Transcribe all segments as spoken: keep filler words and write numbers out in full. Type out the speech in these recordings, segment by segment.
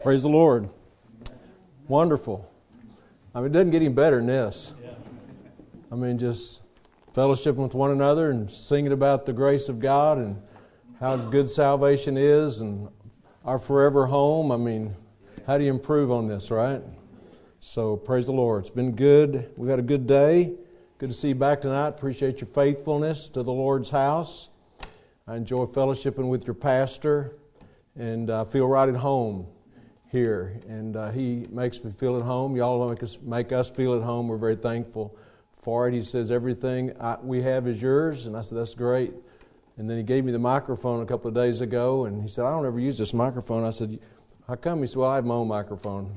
Praise the Lord. Wonderful. I mean, it doesn't get any better than this. I mean, just fellowshipping with one another and singing about the grace of God and how good salvation is and our forever home. I mean, how do you improve on this, right? So, praise the Lord. It's been good. We've had a good day. Good to see you back tonight. Appreciate your faithfulness to the Lord's house. I enjoy fellowshipping with your pastor, and I feel right at home here. And uh, he makes me feel at home. Y'all make us, make us feel at home. We're very thankful for it. He says, everything I, we have is yours. And I said, that's great. And then he gave me the microphone a couple of days ago, and he said, I don't ever use this microphone. I said, how come? He said, well, I have my own microphone.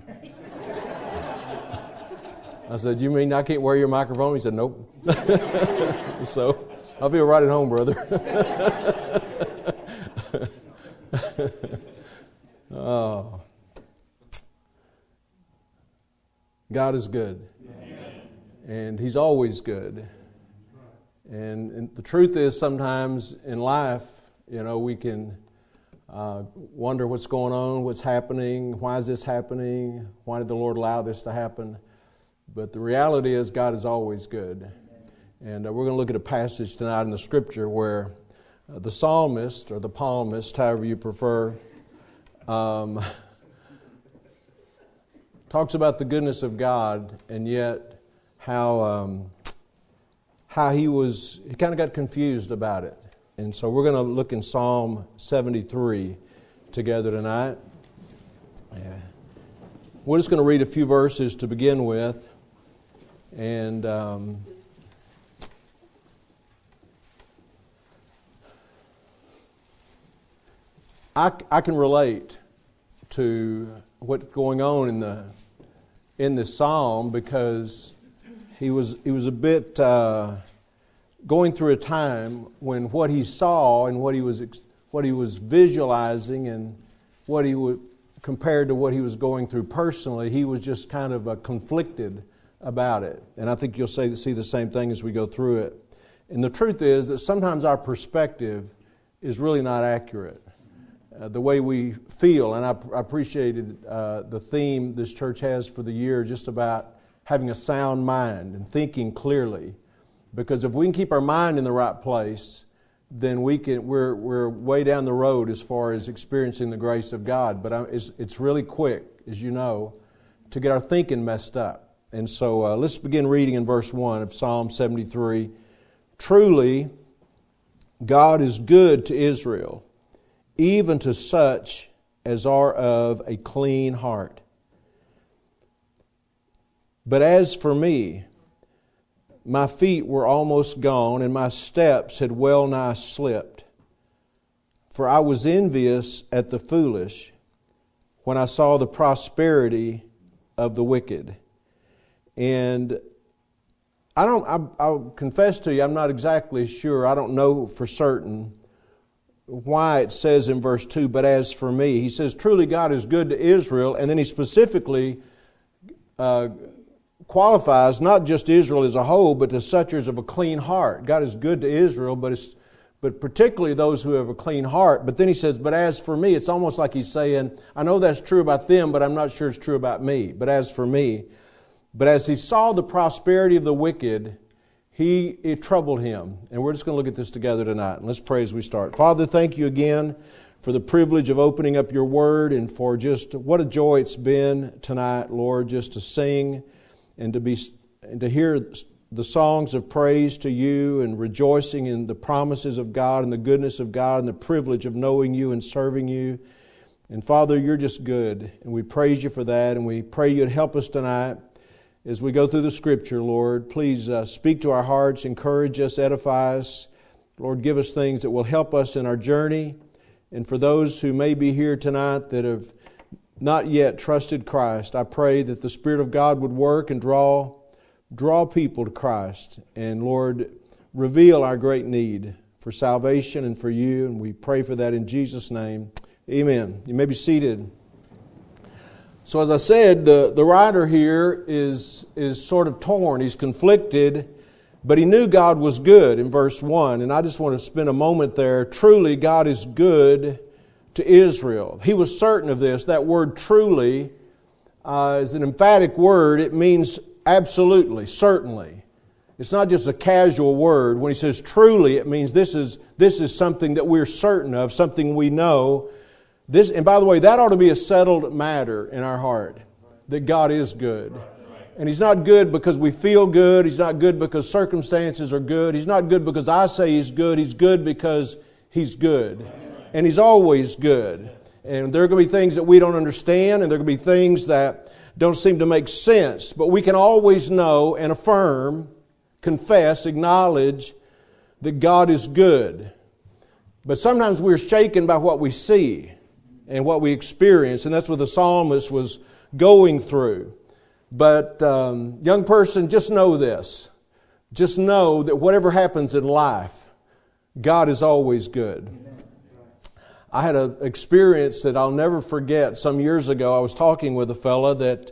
I said, you mean I can't wear your microphone? He said, nope. So I feel right at home, brother. Oh. God is good. And He's always good. And, and the truth is, sometimes in life, you know, we can uh, wonder what's going on, what's happening, why is this happening, why did the Lord allow this to happen? But the reality is, God is always good. And uh, we're going to look at a passage tonight in the Scripture where uh, the psalmist, or the psalmist, however you prefer, um, talks about the goodness of God, and yet how um, how he was, he kind of got confused about it. And so we're going to look in Psalm seventy-three together tonight. Yeah. We're just going to read a few verses to begin with. And um, I, I can relate to what's going on in the in this psalm, because he was he was a bit uh, going through a time when what he saw and what he was what he was visualizing and what he would compared to what he was going through personally, he was just kind of uh, conflicted about it. And I think you'll say, see the same thing as we go through it. And the truth is that sometimes our perspective is really not accurate. Uh, the way we feel, and I, I appreciated uh, the theme this church has for the year, just about having a sound mind and thinking clearly. Because if we can keep our mind in the right place, then we can, we're, we're way down the road as far as experiencing the grace of God. But I, it's, it's really quick, as you know, to get our thinking messed up. And so uh, let's begin reading in verse one of Psalm seventy-three. Truly, God is good to Israel, even to such as are of a clean heart. But as for me, my feet were almost gone, and my steps had well nigh slipped. For I was envious at the foolish when I saw the prosperity of the wicked. And I don't, I, I'll confess to you, I'm not exactly sure. I don't know for certain why it says in verse two, but as for me. He says, truly God is good to Israel, and then he specifically uh, qualifies not just Israel as a whole, but to such as of a clean heart. God is good to Israel, but it's, but particularly those who have a clean heart. But then he says, but as for me, it's almost like he's saying, I know that's true about them, but I'm not sure it's true about me. But as for me, but as he saw the prosperity of the wicked, He, it troubled him. And we're just going to look at this together tonight. And let's pray as we start. Father, thank you again for the privilege of opening up your word, and for just what a joy it's been tonight, Lord, just to sing and to be and to hear the songs of praise to you, and rejoicing in the promises of God and the goodness of God and the privilege of knowing you and serving you. And Father, you're just good, and we praise you for that, and we pray you'd help us tonight as we go through the Scripture, Lord. Please uh, speak to our hearts, encourage us, edify us. Lord, give us things that will help us in our journey. And for those who may be here tonight that have not yet trusted Christ, I pray that the Spirit of God would work and draw, draw people to Christ. And Lord, reveal our great need for salvation and for you. And we pray for that in Jesus' name. Amen. You may be seated. So as I said, the, the writer here is, is sort of torn. He's conflicted, but he knew God was good in verse one. And I just want to spend a moment there. Truly, God is good to Israel. He was certain of this. That word truly uh, is an emphatic word. It means absolutely, certainly. It's not just a casual word. When he says truly, it means this is this is something that we're certain of, something we know. This, and by the way, that ought to be a settled matter in our heart, that God is good. And He's not good because we feel good. He's not good because circumstances are good. He's not good because I say He's good. He's good because He's good. And He's always good. And there are going to be things that we don't understand, and there are going to be things that don't seem to make sense. But we can always know and affirm, confess, acknowledge that God is good. But sometimes we're shaken by what we see and what we experience, and that's what the psalmist was going through. But um, young person, just know this. Just know that whatever happens in life, God is always good. I had an experience that I'll never forget. Some years ago, I was talking with a fella that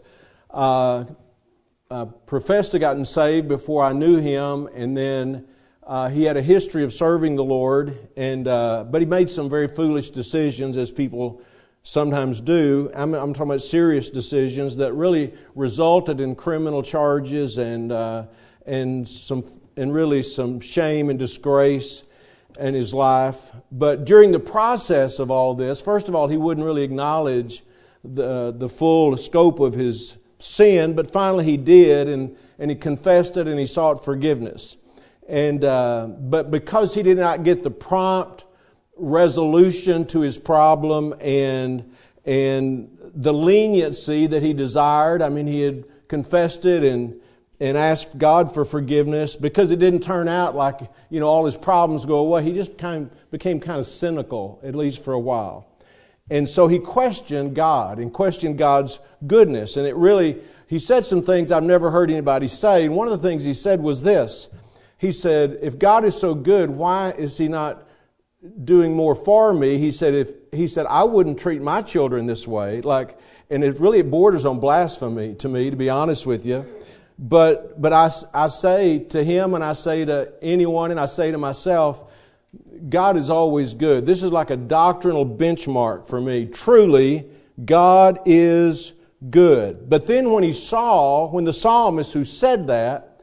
uh, uh, professed to gotten saved before I knew him, and then uh, he had a history of serving the Lord, and uh, but he made some very foolish decisions, as people sometimes do. I'm, I'm talking about serious decisions that really resulted in criminal charges and uh, and some and really some shame and disgrace in his life. But during the process of all this, first of all, he wouldn't really acknowledge the the full scope of his sin, but finally he did, and and he confessed it and he sought forgiveness. And uh, but because he did not get the prompt resolution to his problem and and the leniency that he desired, I mean, he had confessed it and and asked God for forgiveness, because it didn't turn out like, you know, all his problems go away. He just kind of became kind of cynical, at least for a while. And so he questioned God and questioned God's goodness. And it really, he said some things I've never heard anybody say. And one of the things he said was this. He said, if God is so good, why is He not doing more for me? He said, if he said, I wouldn't treat my children this way. Like, and it really borders on blasphemy to me, to be honest with you. But but I, I say to him, and I say to anyone, and I say to myself, God is always good. This is like a doctrinal benchmark for me. Truly, God is good. But then when he saw, when the psalmist who said that,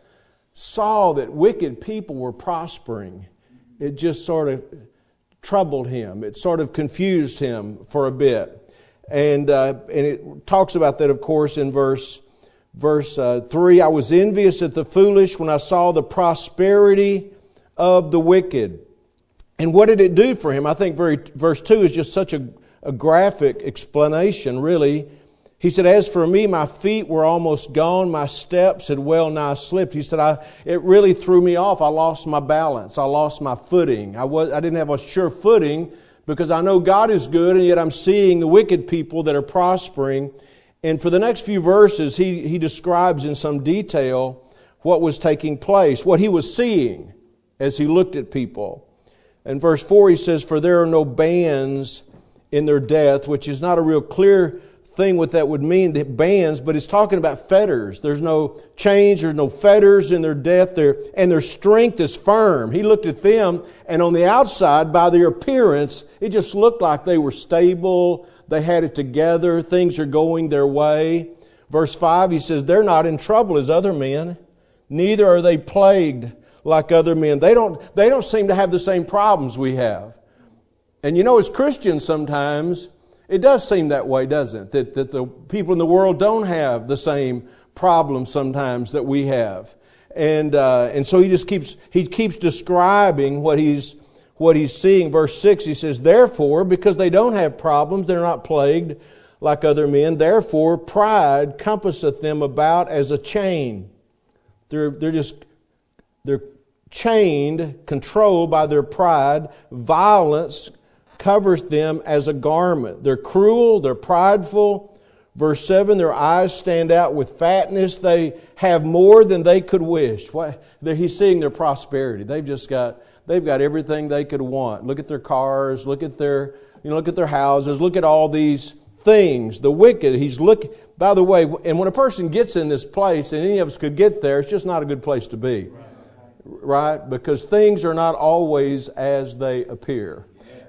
saw that wicked people were prospering, it just sort of troubled him. It sort of confused him for a bit. And uh, and it talks about that, of course, in verse Verse uh, three, I was envious at the foolish when I saw the prosperity of the wicked. And what did it do for him? I think very, verse two is just such a, a graphic explanation, really. He said, as for me, my feet were almost gone. My steps had well nigh slipped. He said, I, it really threw me off. I lost my balance. I lost my footing. I, was, I didn't have a sure footing because I know God is good, and yet I'm seeing the wicked people that are prospering. And for the next few verses, he, he describes in some detail what was taking place, what he was seeing as he looked at people. In verse four, he says, for there are no bands in their death, which is not a real clear thing what that would mean, the bands, but it's talking about fetters. There's no chains, there's no fetters in their death, their, and their strength is firm. He looked at them, and on the outside, by their appearance, it just looked like they were stable. They had it together. Things are going their way. Verse five, he says, they're not in trouble as other men. Neither are they plagued like other men. They don't, they don't seem to have the same problems we have. And you know, as Christians sometimes, it does seem that way, doesn't it? That, that the people in the world don't have the same problems sometimes that we have. And uh, and so he just keeps he keeps describing what he's what he's seeing. Verse six, he says, therefore, because they don't have problems, they're not plagued like other men, therefore pride compasseth them about as a chain. They're they're just they're chained, controlled by their pride. Violence covers them as a garment. They're cruel, they're prideful. Verse seven, their eyes stand out with fatness. They have more than they could wish. What? He's seeing their prosperity. They've just got, they've got everything they could want. Look at their cars, look at their, you know, look at their houses, look at all these things. The wicked, he's looking, by the way, and when a person gets in this place, and any of us could get there, it's just not a good place to be. Right? Because things are not always as they appear.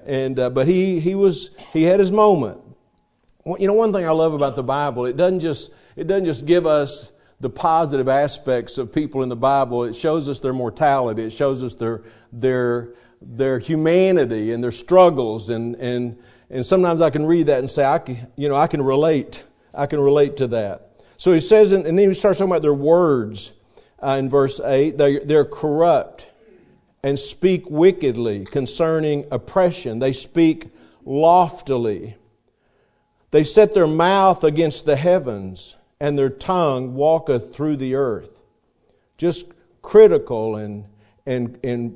And uh, but he he was he had his moment. You know, one thing I love about the Bible, it doesn't just it doesn't just give us the positive aspects of people in the Bible. It shows us their mortality. It shows us their their their humanity and their struggles. And and and sometimes I can read that and say, I can, you know, I can relate. I can relate to that. So he says, and then he starts talking about their words uh, in verse eight. They they're corrupt and speak wickedly concerning oppression. They speak loftily. They set their mouth against the heavens, and their tongue walketh through the earth. Just critical and and and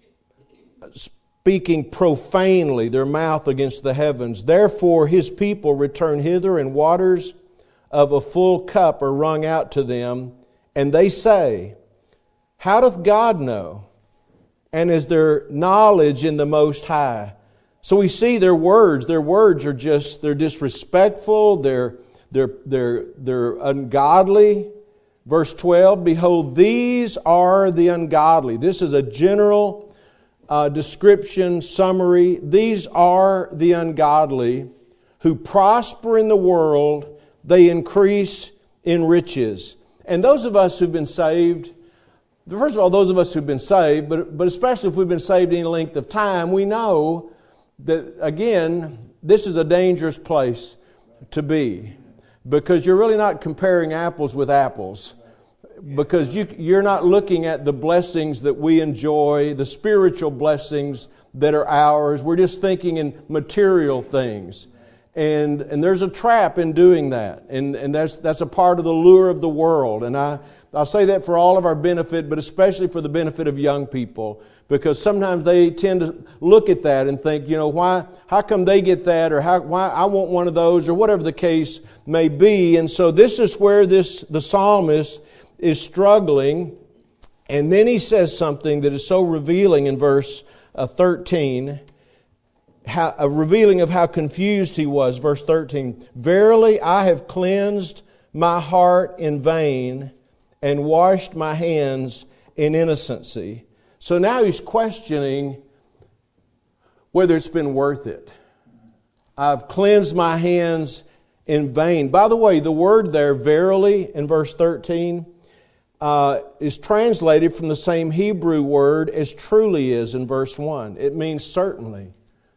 speaking profanely, their mouth against the heavens. Therefore his people return hither, and waters of a full cup are wrung out to them. And they say, how doth God know? And is there knowledge in the Most High? So we see their words. Their words are just, they're disrespectful. They're, they're, they're, they're ungodly. Verse twelve, behold, these are the ungodly. This is a general uh, description, summary. These are the ungodly who prosper in the world. They increase in riches. And those of us who've been saved, first of all, those of us who've been saved, but, but especially if we've been saved any length of time, we know that, again, this is a dangerous place to be, because you're really not comparing apples with apples, because you, you're not looking at the blessings that we enjoy, the spiritual blessings that are ours. We're just thinking in material things. And and there's a trap in doing that. And and that's that's a part of the lure of the world. And I, I'll say that for all of our benefit, but especially for the benefit of young people. Because sometimes they tend to look at that and think, you know, why, how come they get that? Or how, why I want one of those, or whatever the case may be. And so this is where this the psalmist is struggling. And then he says something that is so revealing in verse uh, thirteen. How, a revealing of how confused he was. Verse thirteen, verily I have cleansed my heart in vain and washed my hands in innocency. So now he's questioning whether it's been worth it. I've cleansed my hands in vain. By the way, the word there, verily, in verse thirteen, uh, is translated from the same Hebrew word as truly is in verse one. It means certainly.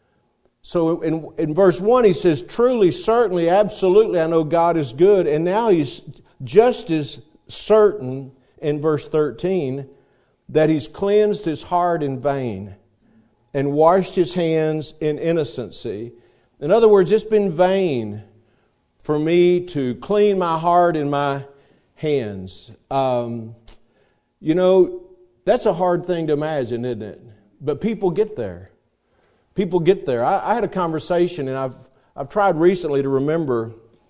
So in, in verse one he says, truly, certainly, absolutely, I know God is good. And now he's just as certain in verse thirteen that he's cleansed his heart in vain and washed his hands in innocency. In other words, it's been vain for me to clean my heart and my hands. Um, you know, that's a hard thing to imagine, isn't it? But people get there. People get there. I, I had a conversation, and I've I've tried recently to remember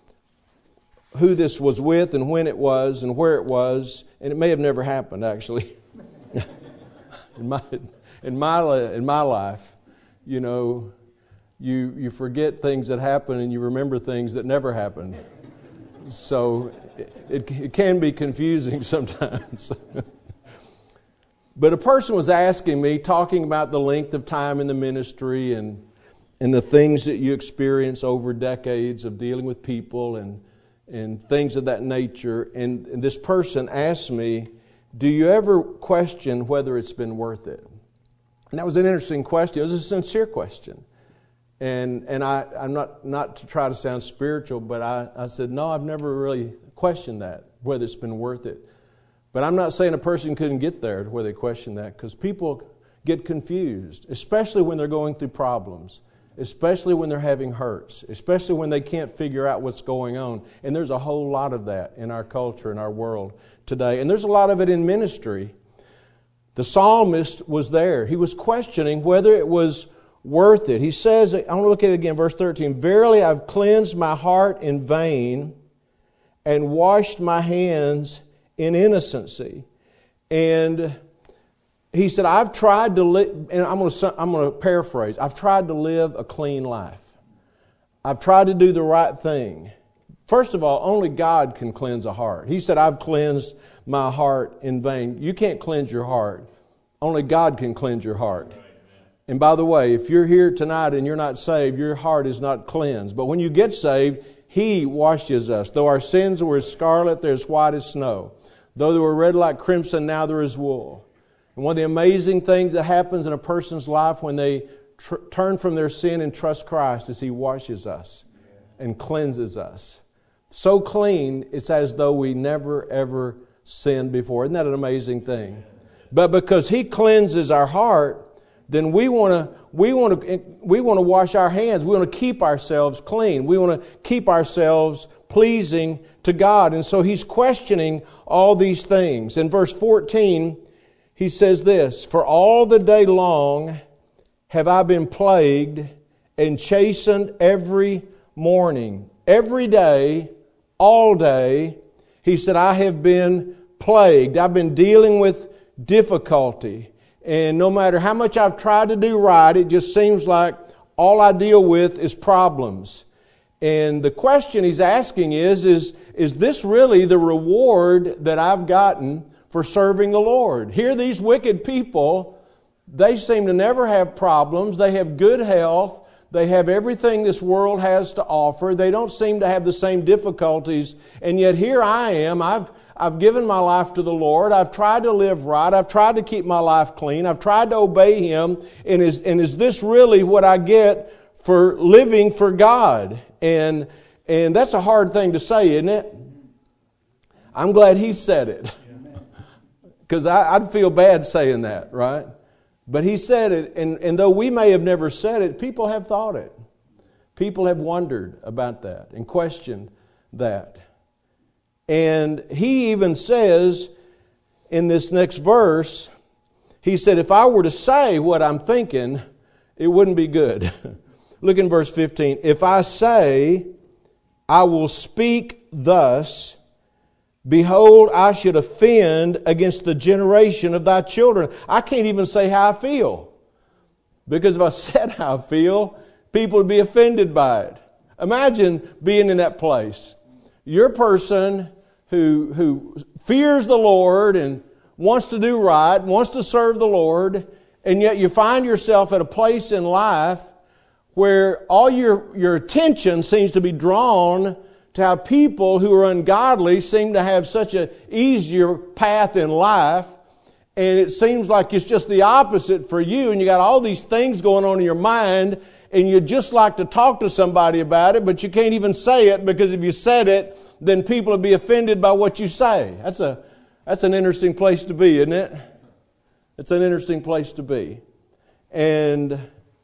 who this was with and when it was and where it was, and it may have never happened actually. in my in my in my life, you know, you you forget things that happen and you remember things that never happened. So it, it, it can be confusing sometimes. But a person was asking me, talking about the length of time in the ministry and and the things that you experience over decades of dealing with people and and things of that nature. And, and this person asked me, do you ever question whether it's been worth it? And that was an interesting question. It was a sincere question. And and I, I'm not, not to try to sound spiritual, but I, I said, no, I've never really questioned that, whether it's been worth it. But I'm not saying a person couldn't get there to where they question that, because people get confused, especially when they're going through problems, especially when they're having hurts, especially when they can't figure out what's going on. And there's a whole lot of that in our culture, in our world today. And there's a lot of it in ministry. The psalmist was there. He was questioning whether it was worth it. He says, I want to look at it again, verse thirteen, verily I've cleansed my heart in vain and washed my hands in innocency. And he said, I've tried to live, and I'm going to, I'm going to paraphrase, I've tried to live a clean life. I've tried to do the right thing. First of all, only God can cleanse a heart. He said, I've cleansed my heart in vain. You can't cleanse your heart. Only God can cleanse your heart. And by the way, if you're here tonight and you're not saved, your heart is not cleansed. But when you get saved, He washes us. Though our sins were as scarlet, they're as white as snow. Though they were red like crimson, now they're as wool. And one of the amazing things that happens in a person's life when they tr- turn from their sin and trust Christ is He washes us and cleanses us. So clean, it's as though we never, ever sinned before. Isn't that an amazing thing? But because He cleanses our heart, then we want to we want to we want to wash our hands. We want to keep ourselves clean. We want to keep ourselves pleasing to God. And so He's questioning all these things. In verse fourteen, He says this, "For all the day long have I been plagued and chastened every morning." Every day, all day, He said, I have been plagued. I've been dealing with difficulty. And no matter how much I've tried to do right, it just seems like all I deal with is problems. And the question He's asking is, is, is this really the reward that I've gotten for serving the Lord? Here, these wicked people, they seem to never have problems. They have good health. They have everything this world has to offer. They don't seem to have the same difficulties. And yet here I am. I've I've given my life to the Lord. I've tried to live right. I've tried to keep my life clean. I've tried to obey Him. And is, and is this really what I get for living for God? And, and that's a hard thing to say, isn't it? I'm glad He said it. Because I'd feel bad saying that, right? But He said it, and, and though we may have never said it, people have thought it. People have wondered about that and questioned that. And He even says in this next verse, He said, if I were to say what I'm thinking, it wouldn't be good. Look in verse fifteen. If I say, I will speak thus, behold, I should offend against the generation of thy children. I can't even say how I feel. Because if I said how I feel, people would be offended by it. Imagine being in that place. You're a person who, who fears the Lord and wants to do right, wants to serve the Lord, and yet you find yourself at a place in life where all your, your attention seems to be drawn to how people who are ungodly seem to have such an easier path in life, and it seems like it's just the opposite for you, and you got all these things going on in your mind, and you'd just like to talk to somebody about it, but you can't even say it, because if you said it, then people would be offended by what you say. That's a that's an interesting place to be, isn't it? It's an interesting place to be. And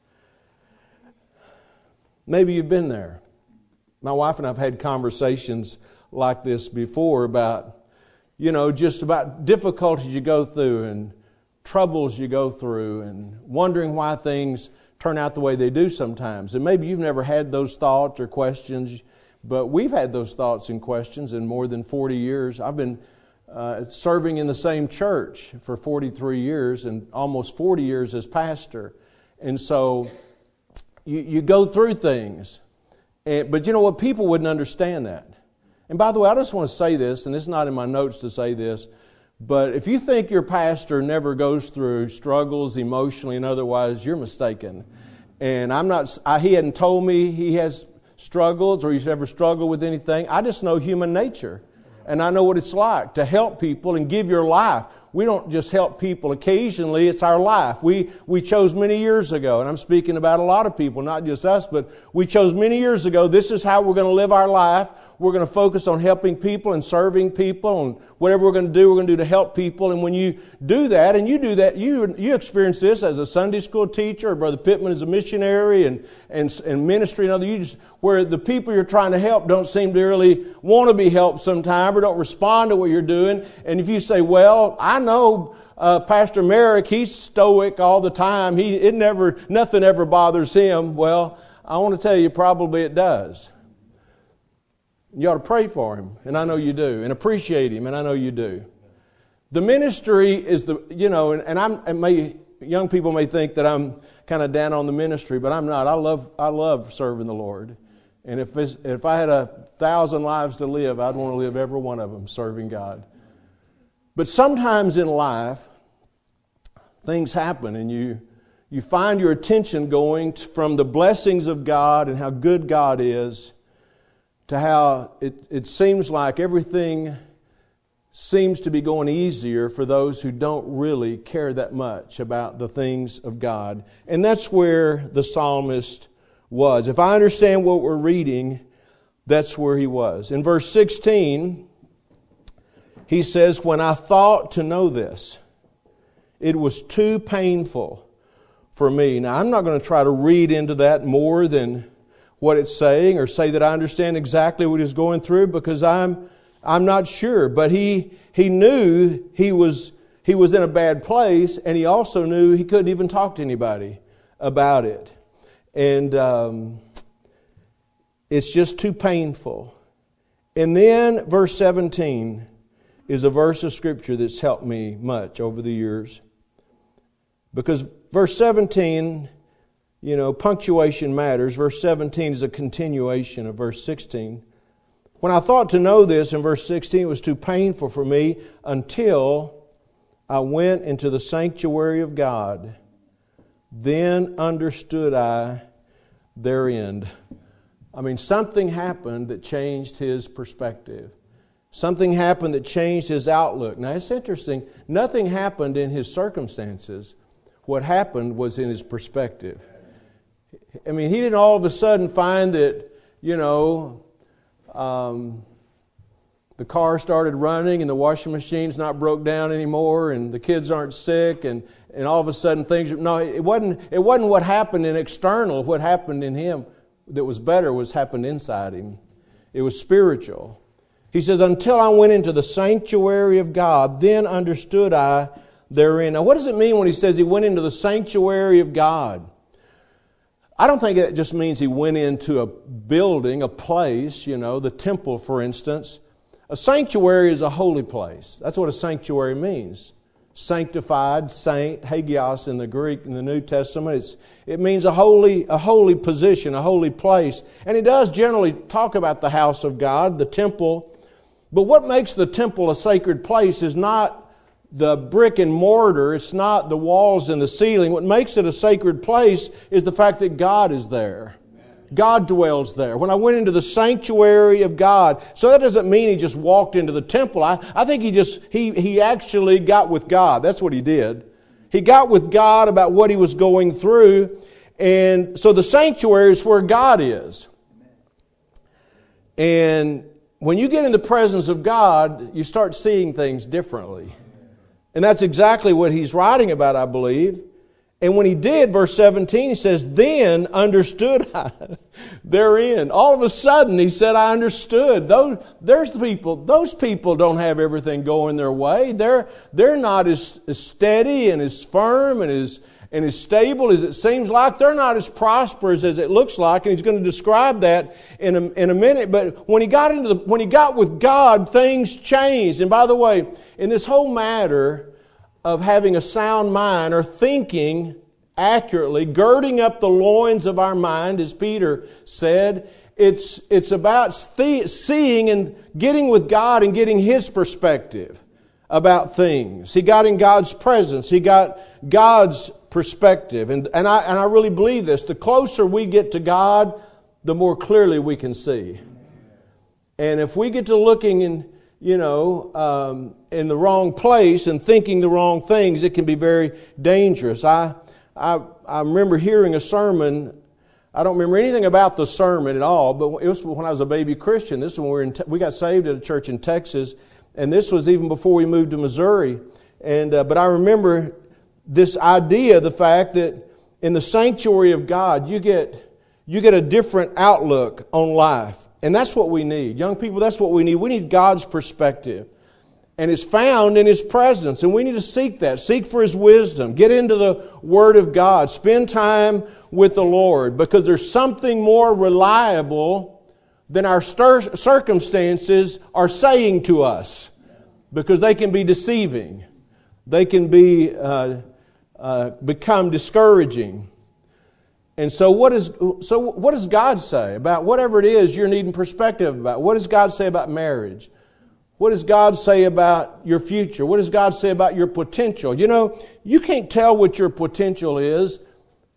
maybe you've been there. My wife and I have had conversations like this before about, you know, just about difficulties you go through and troubles you go through and wondering why things turn out the way they do sometimes. And maybe you've never had those thoughts or questions, but we've had those thoughts and questions in more than forty years. I've been uh, serving in the same church for forty-three years and almost forty years as pastor. And so you, you go through things. And, but you know what? People wouldn't understand that. And by the way, I just want to say this, and it's not in my notes to say this, but if you think your pastor never goes through struggles emotionally and otherwise, you're mistaken. And I'm not. I, he hadn't told me he has struggles or he's ever struggled with anything. I just know human nature. And I know what it's like to help people and give your life. We don't just help people occasionally, it's our life. We we chose many years ago, and I'm speaking about a lot of people, not just us, but we chose many years ago, this is how we're going to live our life. We're going to focus on helping people and serving people, and whatever we're going to do, we're going to do to help people. And when you do that, and you do that, you you experience this as a Sunday school teacher, or Brother Pittman as a missionary, and, and, and ministry and other, you just, where the people you're trying to help don't seem to really want to be helped sometime, or don't respond to what you're doing. And if you say, well, I know uh, Pastor Merrick, he's stoic all the time. He it never nothing ever bothers him. Well, I want to tell you, probably it does. You ought to pray for him, and I know you do, and appreciate him, and I know you do. The ministry is the you know, and, and I'm and may young people may think that I'm kind of down on the ministry, but I'm not. I love I love serving the Lord, and if it's, if I had a thousand lives to live, I'd want to live every one of them serving God. But sometimes in life, things happen, and you you find your attention going from the blessings of God and how good God is to how it, it seems like everything seems to be going easier for those who don't really care that much about the things of God. And that's where the psalmist was. If I understand what we're reading, that's where he was. In verse sixteen, he says, when I thought to know this, it was too painful for me. Now, I'm not going to try to read into that more than what it's saying or say that I understand exactly what he's going through, because I'm I'm not sure. But he he knew he was he was in a bad place, and he also knew he couldn't even talk to anybody about it. And um, it's just too painful. And then verse seventeen is a verse of Scripture that's helped me much over the years. Because verse seventeen, you know, punctuation matters. Verse seventeen is a continuation of verse sixteen. When I thought to know this in verse sixteen, it was too painful for me until I went into the sanctuary of God. Then understood I their end. I mean, something happened that changed his perspective. Something happened that changed his outlook. Now, it's interesting. Nothing happened in his circumstances. What happened was in his perspective. I mean, he didn't all of a sudden find that, you know, um, the car started running and the washing machine's not broke down anymore and the kids aren't sick and, and all of a sudden things... No, it wasn't, it wasn't what happened in external. What happened in him that was better was happened inside him. It was spiritual. He says, until I went into the sanctuary of God, then understood I therein. Now, what does it mean when he says he went into the sanctuary of God? I don't think it just means he went into a building, a place, you know, the temple, for instance. A sanctuary is a holy place. That's what a sanctuary means. Sanctified, saint, hagios in the Greek, in the New Testament. It's, it means a holy, a holy position, a holy place. And it does generally talk about the house of God, the temple. But what makes the temple a sacred place is not the brick and mortar, it's not the walls and the ceiling. What makes it a sacred place is the fact that God is there. God dwells there. When I went into the sanctuary of God, so that doesn't mean he just walked into the temple. I, I think he just, he, he actually got with God. That's what he did. He got with God about what he was going through. And so the sanctuary is where God is. And when you get in the presence of God, you start seeing things differently. And that's exactly what he's writing about, I believe. And when he did, verse seventeen, he says, then understood I therein. All of a sudden, he said, I understood. Those, there's the people, those people don't have everything going their way. They're, they're not as, as steady and as firm and as, and as stable as it seems like. They're not as prosperous as it looks like. And he's going to describe that in a, in a minute. But when he got into the, when he got with God, things changed. And by the way, in this whole matter of having a sound mind or thinking accurately, girding up the loins of our mind, as Peter said, it's, it's about seeing and getting with God and getting His perspective about things. He got in God's presence. He got God's perspective. And, and, I, and I really believe this. The closer we get to God, the more clearly we can see. And if we get to looking in, you know, um, in the wrong place and thinking the wrong things, it can be very dangerous. I, I, I remember hearing a sermon. I don't remember anything about the sermon at all, but it was when I was a baby Christian. This is when we were in, we got saved at a church in Texas, and this was even before we moved to Missouri. And uh, but I remember this idea, the fact that in the sanctuary of God, you get you get a different outlook on life. And that's what we need. Young people, that's what we need. We need God's perspective. And it's found in His presence. And we need to seek that. Seek for His wisdom. Get into the Word of God. Spend time with the Lord. Because there's something more reliable than our stir- circumstances are saying to us. Because they can be deceiving. They can be uh, uh, become discouraging. And so what is so what does God say about whatever it is you're needing perspective about? What does God say about marriage? What does God say about your future? What does God say about your potential? You know, you can't tell what your potential is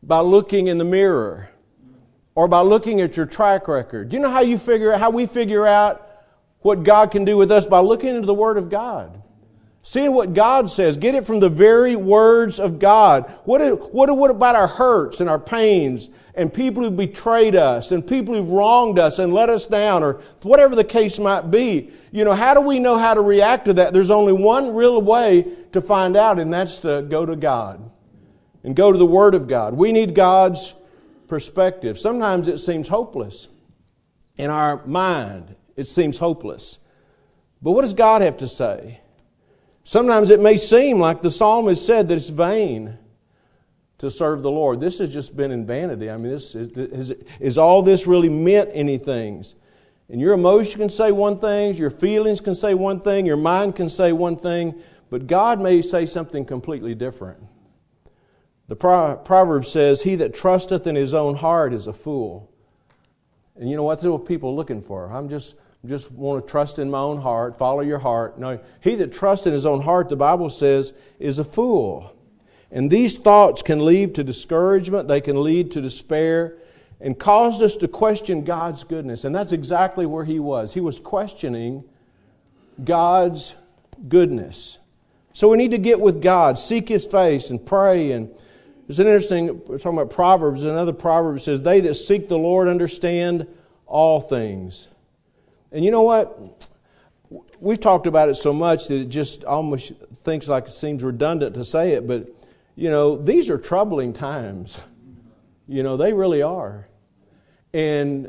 By looking in the mirror or by looking at your track record. Do you know how you figure out, how we figure out what God can do with us? By looking into the Word of God. Seeing what God says. Get it from the very words of God. What, what, what about our hurts and our pains and people who betrayed us and people who've wronged us and let us down or whatever the case might be? You know, how do we know how to react to that? There's only one real way to find out, and that's to go to God and go to the Word of God. We need God's perspective. Sometimes it seems hopeless. In our mind, it seems hopeless. But what does God have to say? Sometimes it may seem like the psalmist said that it's vain to serve the Lord. This has just been in vanity. I mean, this is, is, is all this really meant anything? And your emotion can say one thing, your feelings can say one thing, your mind can say one thing, but God may say something completely different. The proverb says, "He that trusteth in his own heart is a fool." And you know what? That's what people are looking for. I'm just... Just want to trust in my own heart, follow your heart. No, he that trusts in his own heart, the Bible says, is a fool. And these thoughts can lead to discouragement, they can lead to despair, and cause us to question God's goodness. And that's exactly where he was. He was questioning God's goodness. So we need to get with God, seek His face, and pray. And there's an interesting, we're talking about Proverbs, another proverb says, "They that seek the Lord understand all things." And you know what? We've talked about it so much that it just almost thinks like it seems redundant to say it. But, you know, these are troubling times. You know, they really are. And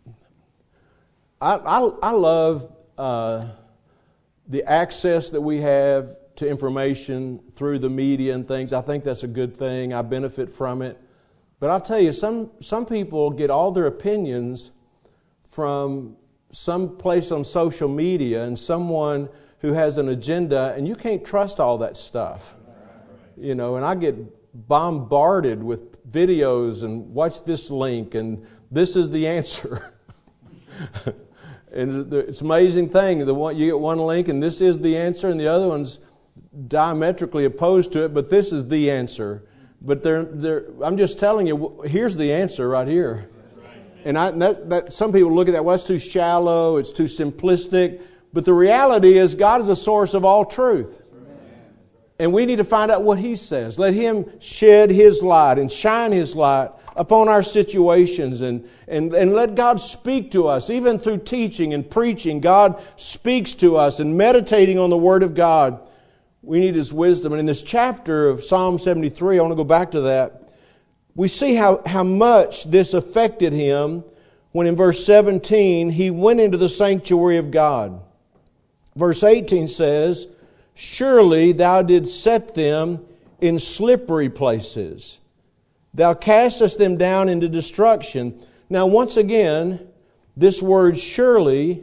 I, I, I love uh, the access that we have to information through the media and things. I think that's a good thing. I benefit from it. But I'll tell you, some, some people get all their opinions from some place on social media and someone who has an agenda, and you can't trust all that stuff. You know, and I get bombarded with videos and watch this link and this is the answer. And it's an amazing thing. The one, you get one link and this is the answer, and the other one's diametrically opposed to it, but this is the answer. But they're, they're, I'm just telling you, here's the answer right here. And I, that, that, some people look at that, well, that's too shallow, it's too simplistic. But the reality is God is the source of all truth. And we need to find out what He says. Let Him shed His light and shine His light upon our situations. And, and, and let God speak to us. Even through teaching and preaching, God speaks to us. And meditating on the Word of God, we need His wisdom. And in this chapter of Psalm seventy-three, I want to go back to that. We see how, how much this affected him when in verse seventeen he went into the sanctuary of God. Verse eighteen says, "Surely thou didst set them in slippery places. Thou castest them down into destruction." Now once again, this word surely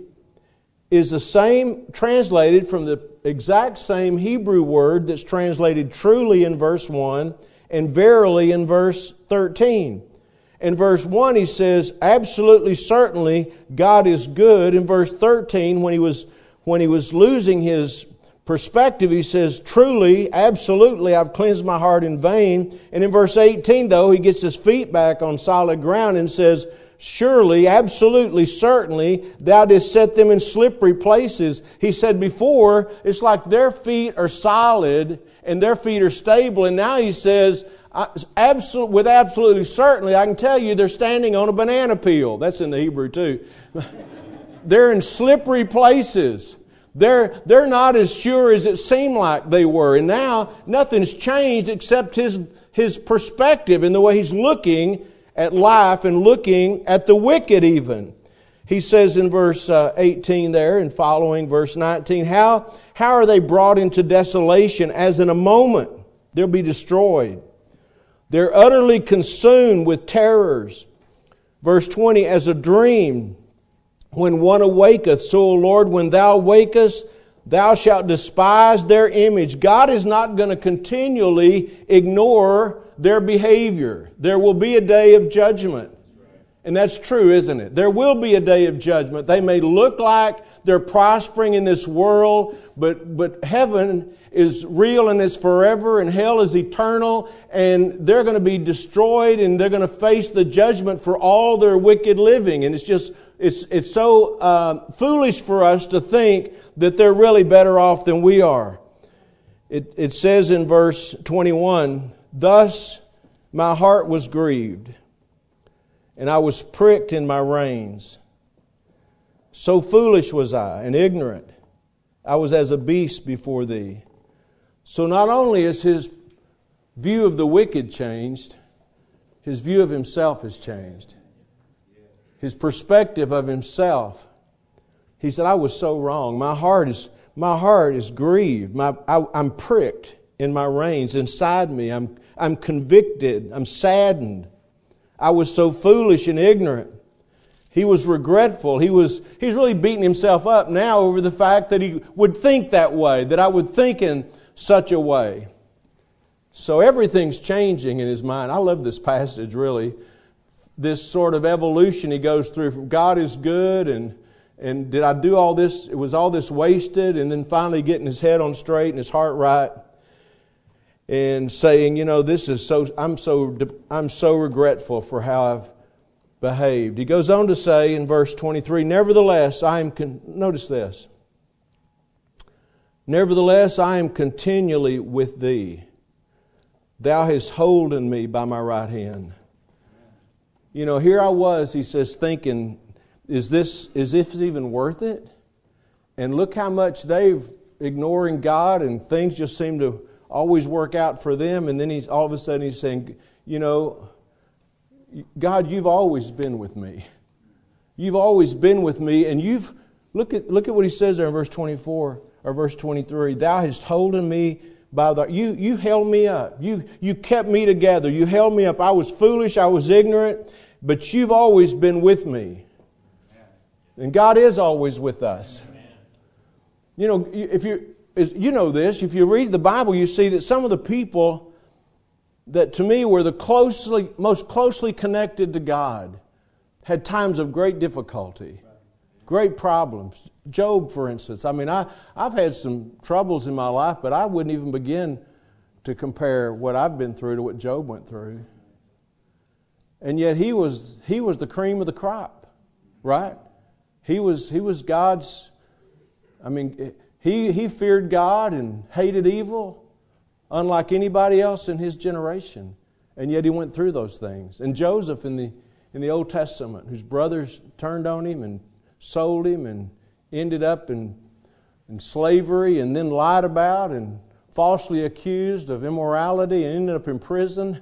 is the same, translated from the exact same Hebrew word that's translated truly in verse one and verily in verse thirteen. In verse one he says, absolutely certainly God is good. In verse thirteen, when he was when he was losing his perspective, he says, truly, absolutely, I've cleansed my heart in vain. And in verse eighteen, though, he gets his feet back on solid ground and says, surely, absolutely, certainly, thou didst set them in slippery places. He said before, it's like their feet are solid and their feet are stable. And now he says, absolute, with absolutely certainly, I can tell you they're standing on a banana peel. That's in the Hebrew too. They're in slippery places. They're, they're not as sure as it seemed like they were. And now nothing's changed except his, his perspective and the way he's looking at life and looking at the wicked even. He says in verse uh, eighteen there and following verse nineteen, how, how are they brought into desolation as in a moment they'll be destroyed? They're utterly consumed with terrors. Verse twenty, as a dream when one awaketh, so, O Lord, when thou wakest, thou shalt despise their image. God is not going to continually ignore their behavior. There will be a day of judgment. And that's true, isn't it? There will be a day of judgment. They may look like they're prospering in this world, but, but heaven is real and is forever, and hell is eternal, and they're going to be destroyed, and they're going to face the judgment for all their wicked living. And it's just, it's it's so uh, foolish for us to think that they're really better off than we are. It, it says in verse twenty-one, "Thus my heart was grieved, and I was pricked in my reins. So foolish was I and ignorant. I was as a beast before thee." So not only is his view of the wicked changed, his view of himself has changed. His perspective of himself. He said, "I was so wrong. My heart is my heart is grieved. My, I, I'm pricked in my reins inside me. I'm I'm convicted. I'm saddened. I was so foolish and ignorant." He was regretful. He was he's really beating himself up now over the fact that he would think that way, that I would think in such a way. So everything's changing in his mind. I love this passage, really. This sort of evolution he goes through from God is good, and and did I do all this? It was all this wasted, and then finally getting his head on straight and his heart right, and saying, you know, this is so. I'm so I'm so regretful for how I've behaved. He goes on to say in verse twenty-three, "Nevertheless, I am." Con- Notice this. "Nevertheless, I am continually with thee. Thou hast holden me by my right hand." You know, here I was, he says, thinking, is this, is this even worth it? And look how much they've ignoring God, and things just seem to always work out for them. And then he's all of a sudden he's saying, you know, God, you've always been with me. You've always been with me, and you've look at look at what he says there in verse twenty-four or verse twenty-three. "Thou hast holden me by the you you held me up. You you kept me together. You held me up. I was foolish. I was ignorant, but you've always been with me." And God is always with us. You know, if you you know this, if you read the Bible, you see that some of the people that to me were the closely, most closely connected to God had times of great difficulty, great problems. Job, for instance. I mean, I, I've had some troubles in my life, but I wouldn't even begin to compare what I've been through to what Job went through. And yet he was he was the cream of the crop, right? He was he was God's, I mean, he he feared God and hated evil, unlike anybody else in his generation. And yet he went through those things. And Joseph in the in the Old Testament, whose brothers turned on him and sold him and ended up in, in slavery, and then lied about and falsely accused of immorality and ended up in prison.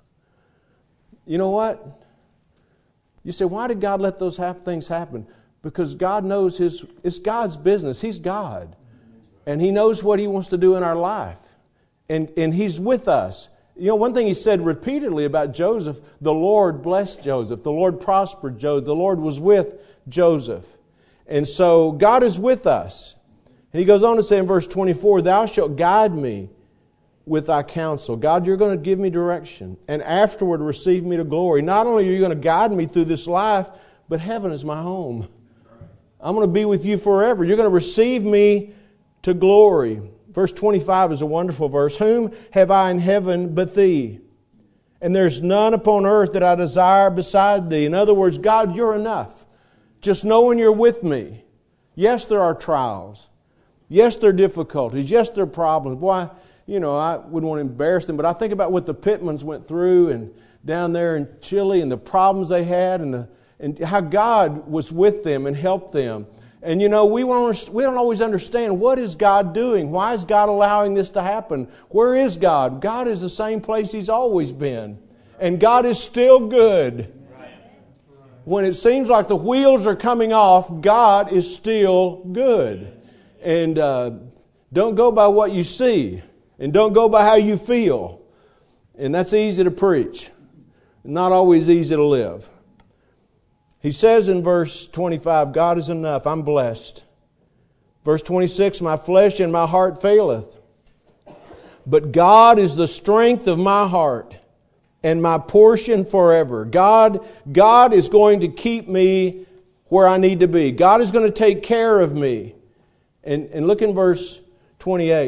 You know what? You say, why did God let those hap- things happen? Because God knows His, it's God's business. He's God. And He knows what He wants to do in our life. And, and He's with us. You know, one thing He said repeatedly about Joseph, the Lord blessed Joseph. The Lord prospered Joseph. The Lord was with Joseph. And so God is with us. And He goes on to say in verse twenty-four, "Thou shalt guide me with thy counsel." God, you're going to give me direction. "And afterward receive me to glory." Not only are you going to guide me through this life, but heaven is my home. I'm going to be with you forever. You're going to receive me to glory. Verse twenty-five is a wonderful verse. "Whom have I in heaven but thee? And there's none upon earth that I desire beside thee." In other words, God, you're enough. Just knowing you're with me. Yes, there are trials. Yes, there are difficulties. Yes, there are problems. Boy, you know, I wouldn't want to embarrass them, but I think about what the Pittmans went through and down there in Chile and the problems they had and the and how God was with them and helped them. And you know, we won't, we don't always understand, what is God doing? Why is God allowing this to happen? Where is God? God is the same place He's always been. And God is still good. When it seems like the wheels are coming off, God is still good. And uh, don't go by what you see. And don't go by how you feel. And that's easy to preach. Not always easy to live. He says in verse twenty-five, God is enough. I'm blessed. Verse twenty-six, "My flesh and my heart faileth. But God is the strength of my heart and my portion forever." God, God is going to keep me where I need to be. God is going to take care of me. And, and look in verse twenty-eight.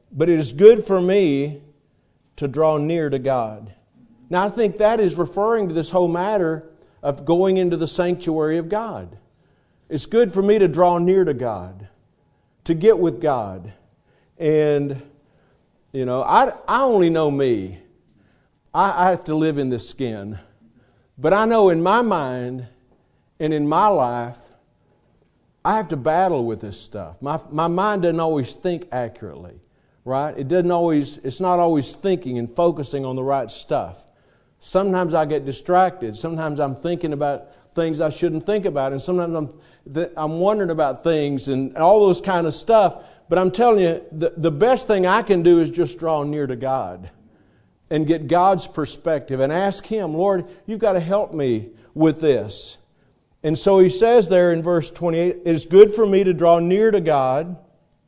but it is good for me to draw near to God. Now, I think that is referring to this whole matter of going into the sanctuary of God. It's good for me to draw near to God, to get with God. And, you know, I, I only know me. I, I have to live in this skin. But I know in my mind and in my life, I have to battle with this stuff. My, my mind doesn't always think accurately, right? It doesn't always, it's not always thinking and focusing on the right stuff. Sometimes I get distracted. Sometimes I'm thinking about things I shouldn't think about. And sometimes I'm, I'm wondering about things and all those kind of stuff. But I'm telling you, the, the best thing I can do is just draw near to God and get God's perspective and ask Him, Lord, you've got to help me with this. And so He says there in verse twenty-eight, it is good for me to draw near to God.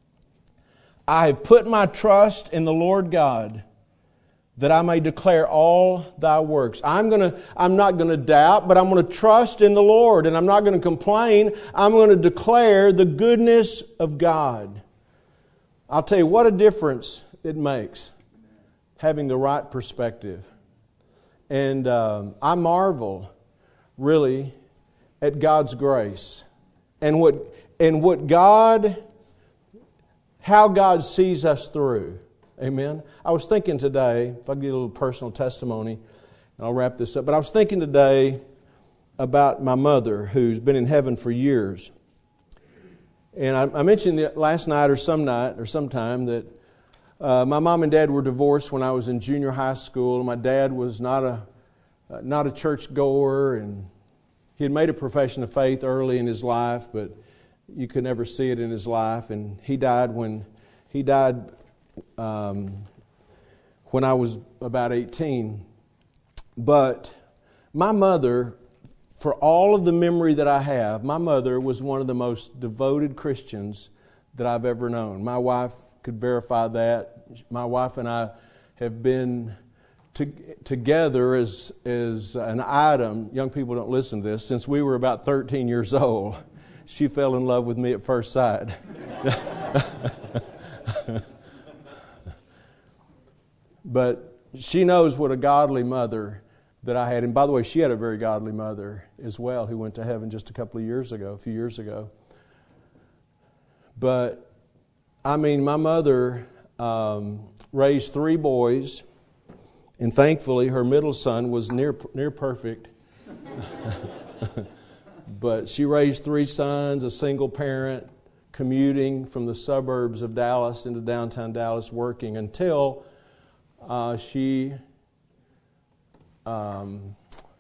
I have put my trust in the Lord God, that I may declare all Thy works. I'm gonna, I'm not going to doubt, but I'm going to trust in the Lord, and I'm not going to complain. I'm going to declare the goodness of God. I'll tell you what a difference it makes, having the right perspective. And um, I marvel, really, at God's grace and what and what God, how God sees us through. Amen. I was thinking today, if I get a little personal testimony, and I'll wrap this up, but I was thinking today about my mother, who's been in heaven for years. And I, I mentioned last night or some night or sometime that uh, my mom and dad were divorced when I was in junior high school. My dad was not a uh, not a church goer, and he had made a profession of faith early in his life, but you could never see it in his life. And he died when he died. Um, when I was about eighteen. But my mother, for all of the memory that I have, my mother was one of the most devoted Christians that I've ever known. My wife could verify that. My wife and I have been to, together as, as an item. Young people don't listen to this. Since we were about thirteen years old. She fell in love with me at first sight. But she knows what a godly mother that I had. And by the way, she had a very godly mother as well who went to heaven just a couple of years ago, a few years ago. But, I mean, my mother um, raised three boys, and thankfully her middle son was near near perfect. But she raised three sons, a single parent, commuting from the suburbs of Dallas into downtown Dallas, working until Uh, she um,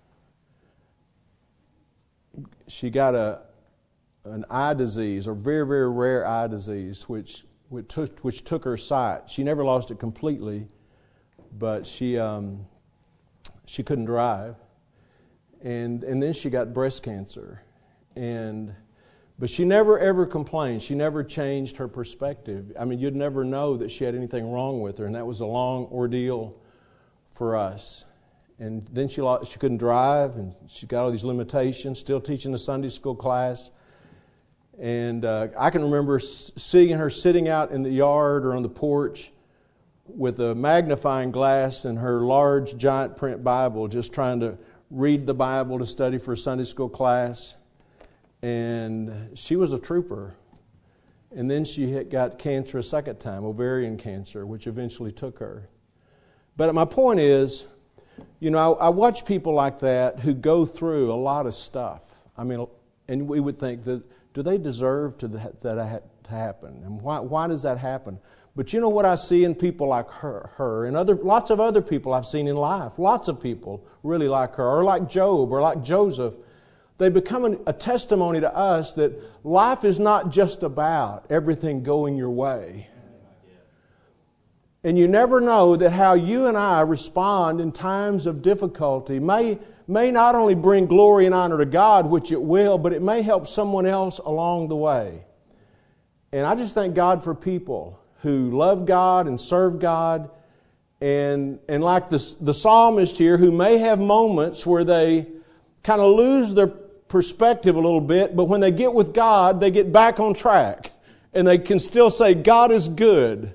she got a an eye disease, or very very rare eye disease, which which took which took her sight. She never lost it completely, but she um, she couldn't drive, and and then she got breast cancer, and. But she never ever complained. She never changed her perspective. I mean, you'd never know that she had anything wrong with her, and that was a long ordeal for us. And then she lost, she couldn't drive, and she got all these limitations, still teaching a Sunday school class. And uh, I can remember seeing her sitting out in the yard or on the porch with a magnifying glass and her large giant print Bible, just trying to read the Bible to study for a Sunday school class. And she was a trooper. And then she had got cancer a second time, ovarian cancer, which eventually took her. But my point is, you know, I, I watch people like that who go through a lot of stuff. I mean, and we would think that, do they deserve to that, that to happen? And why, why does that happen? But you know what I see in people like her, her and other lots of other people I've seen in life, lots of people really like her, or like Job, or like Joseph. They become a testimony to us that life is not just about everything going your way. And you never know that how you and I respond in times of difficulty may, may not only bring glory and honor to God, which it will, but it may help someone else along the way. And I just thank God for people who love God and serve God, and, and like the, the psalmist here, who may have moments where they kind of lose their perspective a little bit, but when they get with God, they get back on track. And they can still say, God is good.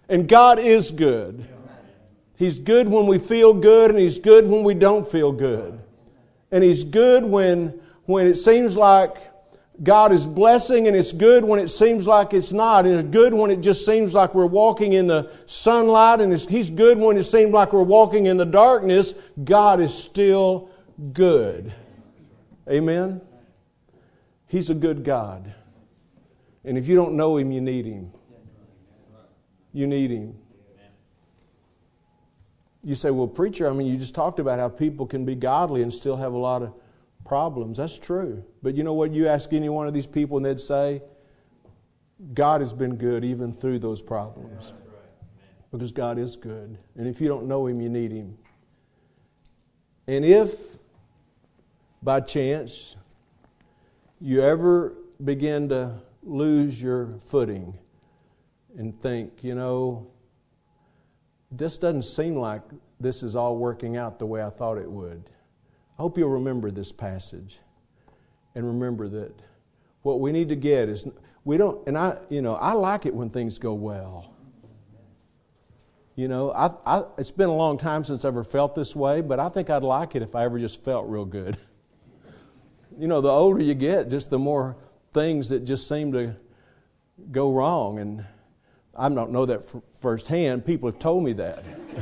And God is good. He's good when we feel good, and He's good when we don't feel good. And He's good when, when it seems like God is blessing, and it's good when it seems like it's not. And it's good when it just seems like we're walking in the sunlight, and it's, He's good when it seems like we're walking in the darkness. God is still good. Amen? He's a good God. And if you don't know Him, you need Him. You need Him. You say, well, preacher, I mean, you just talked about how people can be godly and still have a lot of problems. That's true. But you know what? You ask any one of these people and they'd say, God has been good even through those problems. Because God is good. And if you don't know Him, you need Him. And if, by chance, you ever begin to lose your footing and think, you know, this doesn't seem like this is all working out the way I thought it would. I hope you'll remember this passage and remember that what we need to get is, we don't, and I, you know, I like it when things go well. You know, I, I, it's been a long time since I ever felt this way, but I think I'd like it if I ever just felt real good. You know, the older you get, just the more things that just seem to go wrong. And I don't know that firsthand. People have told me that.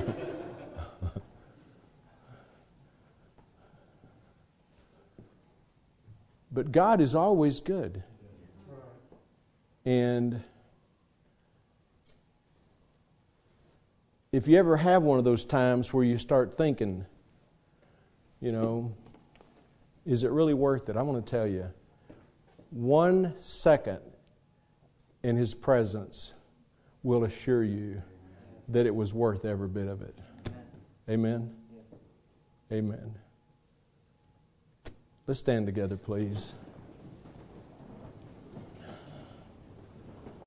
But God is always good. And if you ever have one of those times where you start thinking, you know, is it really worth it? I want to tell you, one second in His presence will assure you that it was worth every bit of it. Amen? Amen. Let's stand together, please.